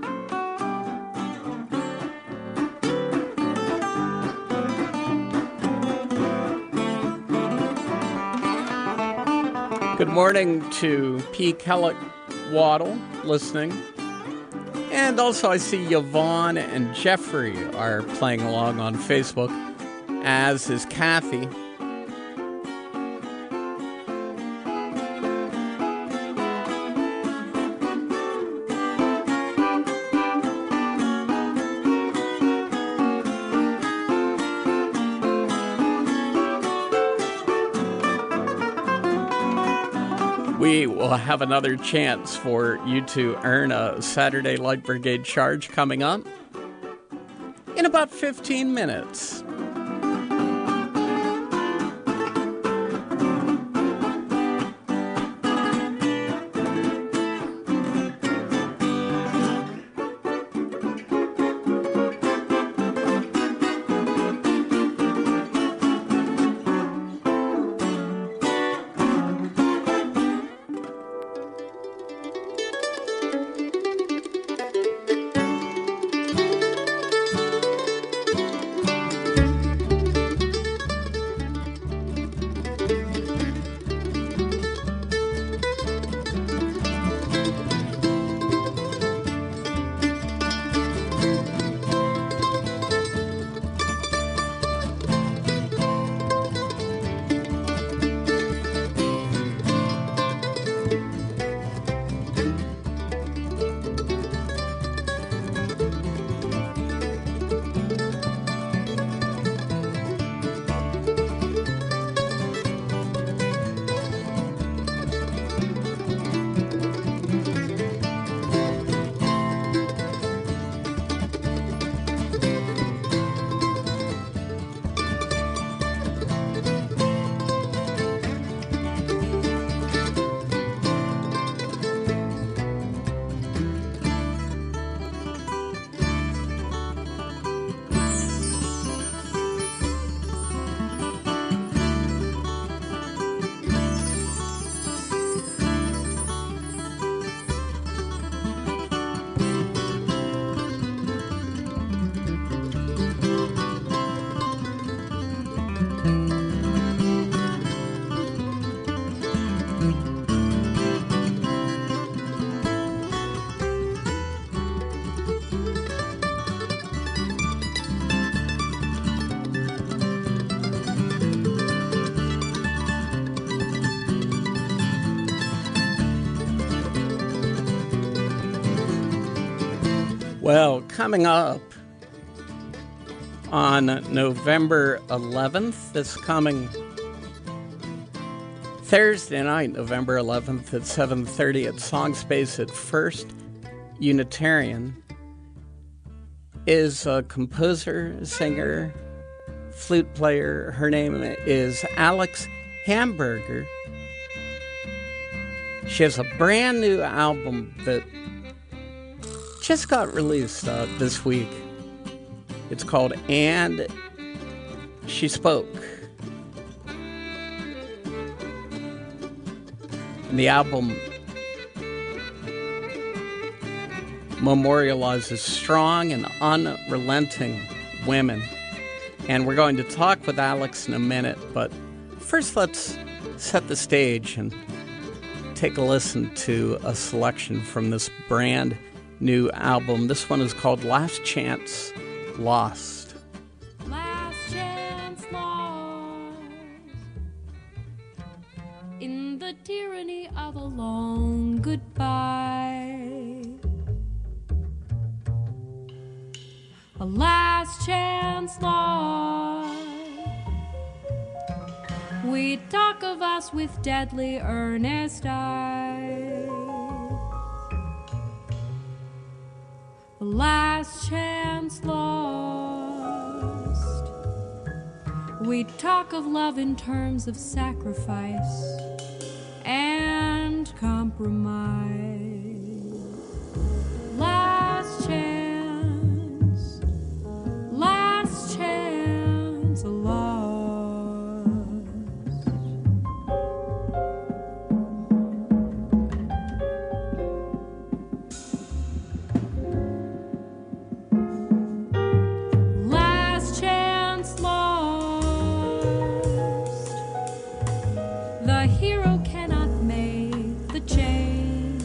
Good morning to P. Kellett Waddle listening. And also I see Yvonne and Jeffrey are playing along on Facebook, as is Kathy. We will have another chance for you to earn a Saturday Light Brigade charge coming up in about fifteen minutes. Well, coming up on November eleventh, this coming Thursday night, November eleventh at seven thirty at Songspace at First Unitarian, is a composer, singer, flute player. Her name is Alex Hamburger. She has a brand new album that just got released uh, this week. It's called And She Spoke. And the album memorializes strong and unrelenting women. And we're going to talk with Alex in a minute, but first let's set the stage and take a listen to a selection from this brand new album. This one is called Last Chance Lost. Last chance lost in the tyranny of a long goodbye. A last chance lost. We talk of us with deadly earnest eyes. A last chance lost. We talk of love in terms of sacrifice and compromise. Last chance, last chance lost. Last chance lost. The hero cannot make the change.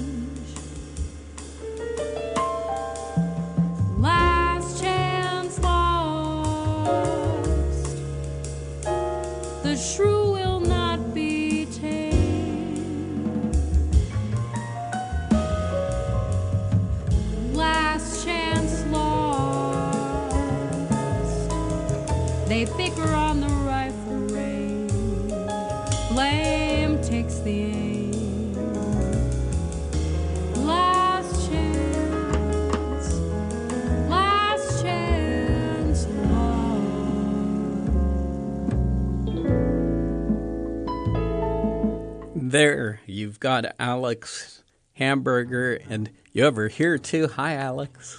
Last chance lost. The shrew will not be tamed. Last chance lost. They bicker on the rifle range. Blame takes the aim. Last chance, last chance There, you've got Alex Hamburger, and you over here too. Hi, Alex.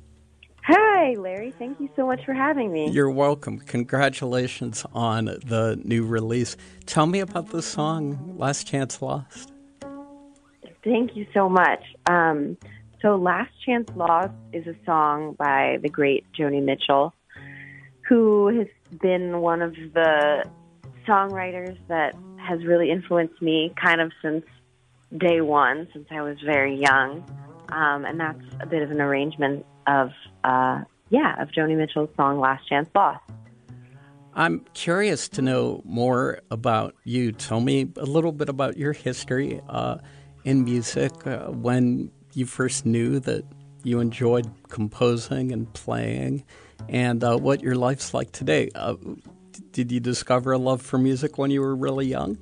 Hi, Larry. Thank you so much for having me. You're welcome. Congratulations on the new release. Tell me about the song Last Chance Lost. Thank you so much. Um, so Last Chance Lost is a song by the great Joni Mitchell, who has been one of the songwriters that has really influenced me kind of since day one, since I was very young. Um, and that's a bit of an arrangement of, uh, yeah, of Joni Mitchell's song Last Chance Lost. I'm curious to know more about you. Tell me a little bit about your history uh, in music, uh, when you first knew that you enjoyed composing and playing, and uh, what your life's like today. Uh, did you discover a love for music when you were really young?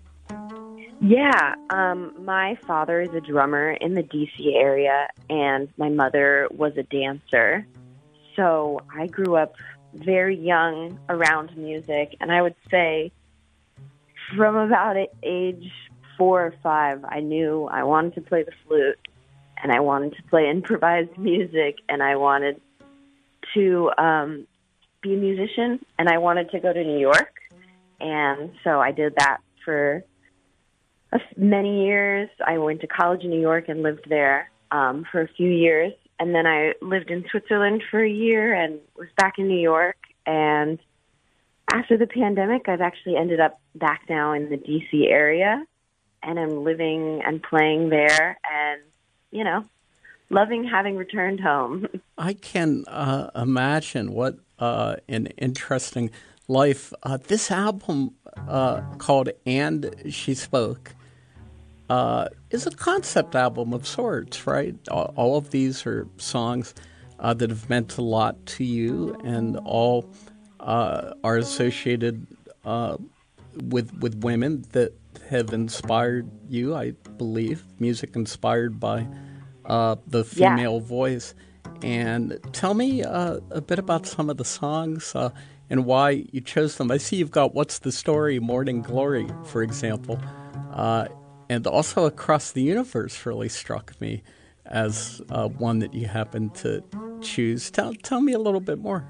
Yeah, um, my father is a drummer in the D C area, and my mother was a dancer. So I grew up very young around music, and I would say from about age four or five, I knew I wanted to play the flute, and I wanted to play improvised music, and I wanted to um, be a musician, and I wanted to go to New York. And so I did that for many years. I went to college in New York and lived there um, for a few years. And then I lived in Switzerland for a year and was back in New York. And after the pandemic, I've actually ended up back now in the D C area. And I'm living and playing there and, you know, loving having returned home. I can uh, imagine what uh, an interesting life. Uh, this album uh, called And She Spoke Uh, is a concept album of sorts, right? All, all of these are songs uh, that have meant a lot to you, and all uh, are associated uh, with with women that have inspired you, I believe. Music inspired by uh, the female yeah. voice. And tell me uh, a bit about some of the songs uh, and why you chose them. I see you've got What's the Story, Morning Glory, for example. Uh, And also Across the Universe really struck me. as uh, one that you happen to choose. Tell tell me a little bit more.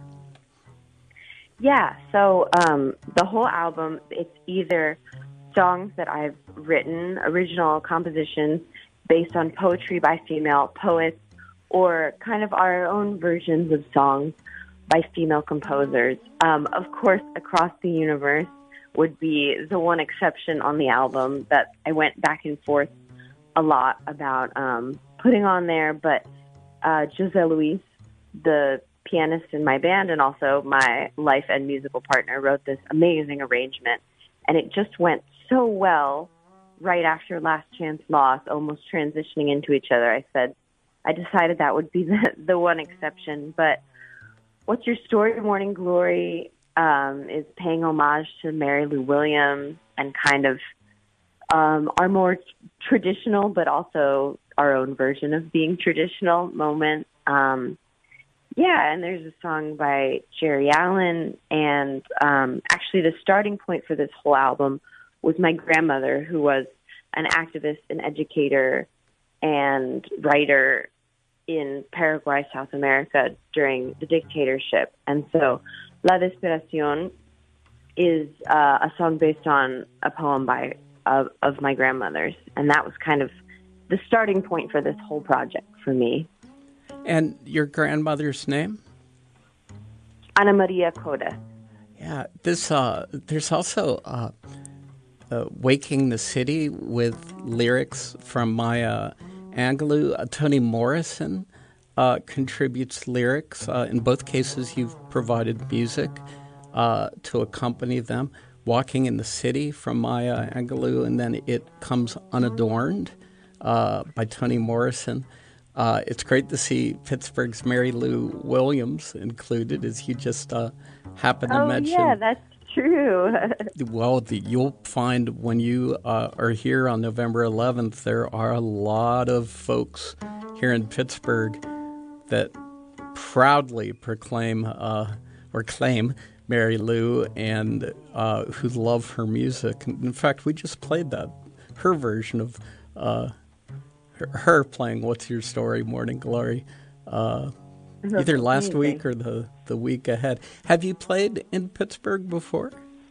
Yeah, so um, the whole album, it's either songs that I've written, original compositions based on poetry by female poets, or kind of our own versions of songs by female composers. Um, of course, Across the Universe would be the one exception on the album that I went back and forth a lot about um, putting on there, but uh, Jose Luis, the pianist in my band and also my life and musical partner, wrote this amazing arrangement, and it just went so well right after Last Chance Lost, almost transitioning into each other. I said, I decided that would be the, the one exception, but What's Your Story, Morning Glory, um, is paying homage to Mary Lou Williams and kind of um, our more t- traditional, but also our own version of being traditional moment. Um, yeah, and there's a song by Jerry Allen, and um, actually the starting point for this whole album was my grandmother, who was an activist, an educator, and writer in Paraguay, South America, during the dictatorship. And so La Desesperación is uh, a song based on a poem by of, of my grandmother's, and that was kind of the starting point for this whole project for me. And your grandmother's name? Ana Maria Coda. Yeah, this uh, there's also uh, uh, Waking the City with lyrics from Maya Angelou. Uh, Toni Morrison uh, contributes lyrics. Uh, in both cases, you've provided music uh, to accompany them. Walking in the City from Maya Angelou, and then It Comes Unadorned uh, by Toni Morrison. Uh, it's great to see Pittsburgh's Mary Lou Williams included, as you just uh, happened to oh, mention. Oh, yeah, that's true. Well, the, you'll find when you uh, are here on November eleventh, there are a lot of folks here in Pittsburgh that proudly proclaim uh, or claim Mary Lou and uh, who love her music. In fact, we just played that, her version of uh, her, her playing What's Your Story, Morning Glory, uh, either last week or the, the week ahead. Have you played in Pittsburgh before?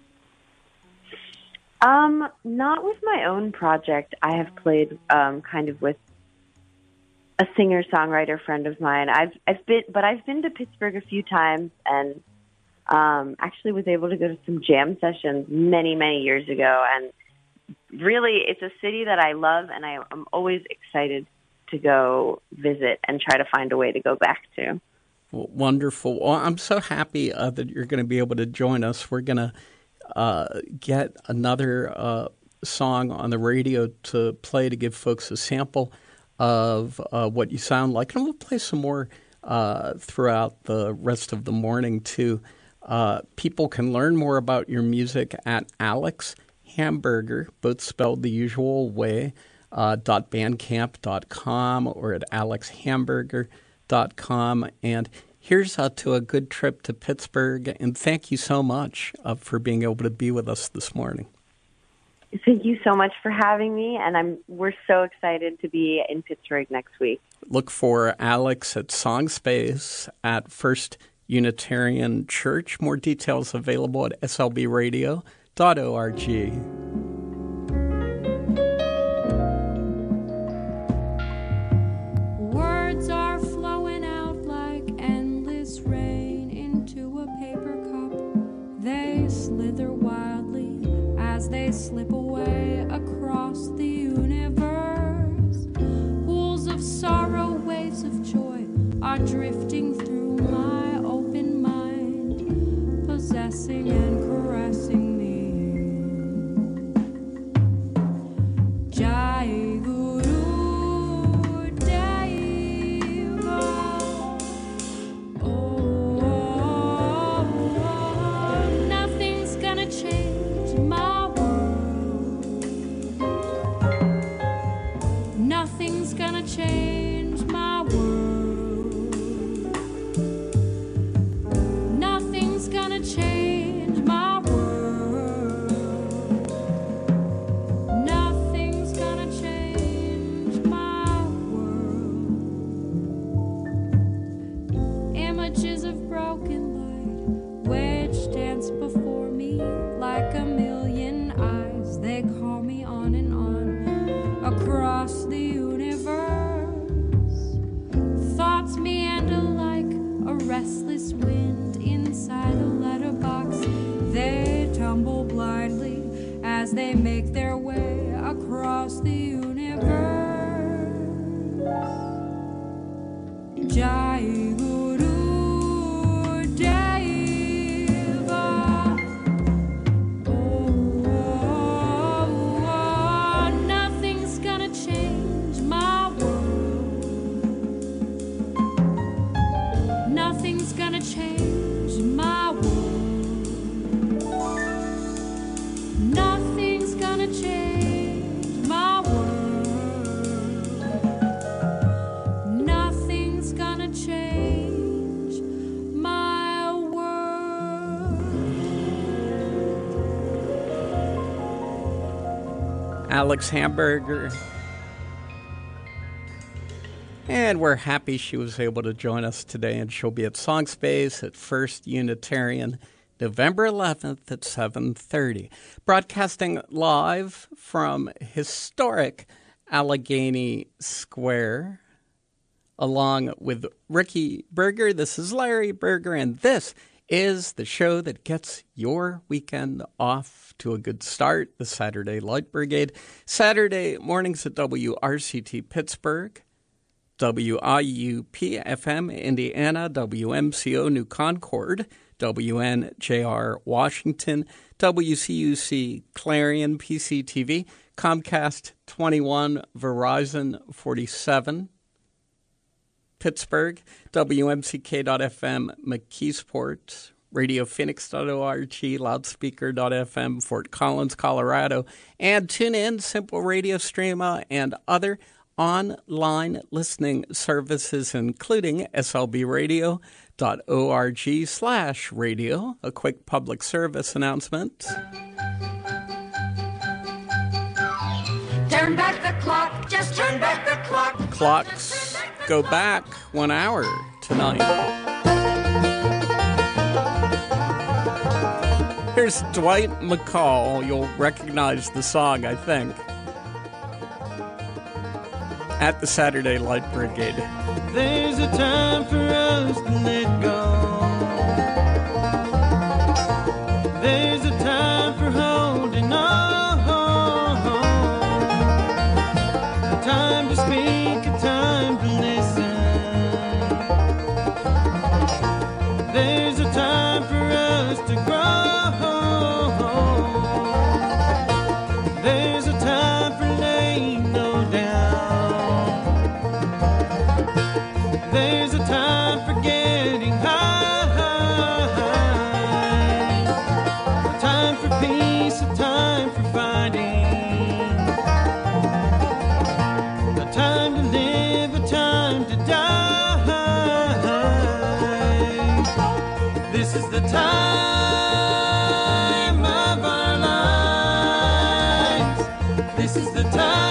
Um, not with my own project. I have played um, kind of with a singer-songwriter friend of mine. I've I've been, but I've been to Pittsburgh a few times, and Um, actually was able to go to some jam sessions many, many years ago. And really, it's a city that I love, and I, I'm always excited to go visit and try to find a way to go back to. Well, wonderful. Well, I'm so happy uh, that you're going to be able to join us. We're going to uh, get another uh, song on the radio to play to give folks a sample of uh, what you sound like. And we'll play some more uh, throughout the rest of the morning, too. Uh, people can learn more about your music at Alex Hamburger, both spelled the usual way, uh, .bandcamp dot com or at alex hamburger dot com. And here's uh, to a good trip to Pittsburgh. And thank you so much uh, for being able to be with us this morning. Thank you so much for having me, and I'm we're so excited to be in Pittsburgh next week. Look for Alex at Song Space at First Unitarian Church. More details available at s l b radio dot org. Words are flowing out like endless rain into a paper cup. They slither wildly as they slip away across the universe. Pools of sorrow, waves of joy are drifting through my open mind, possessing and caressing me. Jai Guru Deva. Oh, oh, oh, nothing's gonna change my world. Nothing's gonna change my world. Nothing's gonna change my world. call me on and on across the universe. Thoughts meander like a restless wind inside a letterbox. They tumble blindly as they make their way across the universe. Jai Guru Deva. Oh, oh, oh, nothing's gonna change my world. Nothing's gonna change my world. Nothing's gonna change my world. Nothing's gonna change my world. Alex Hamburger. And we're happy she was able to join us today, and she'll be at Songspace at First Unitarian November eleventh at seven thirty. Broadcasting live from historic Allegheny Square, along with Ricky Berger. This is Larry Berger, and this is the show that gets your weekend off to a good start, the Saturday Light Brigade. Saturday mornings at W R C T Pittsburgh, W I U P F M Indiana, W M C O New Concord, W N J R Washington, W C U C Clarion, P C T V, Comcast twenty-one, Verizon forty-seven, Pittsburgh, W M C K dot F M McKeesport, radio phoenix dot org, loudspeaker dot F M Fort Collins, Colorado, and tune in, Simple Radio Streamer, and other online listening services, including S L B radio dot org slash radio. A quick public service announcement. Turn back the clock, just turn back the clock. Clocks go back one hour tonight. Here's Dwight McCall. You'll recognize the song, I think. At the Saturday Light Brigade. There's a time for us to let go. There's a time for holding on. A time to speak, a time to listen. There's a time for us to grow. There's a time for laying no down. There's a time for getting high, a time for peace, a time for fighting, a time to live, a time to die. This is the time of our lives. This is the time.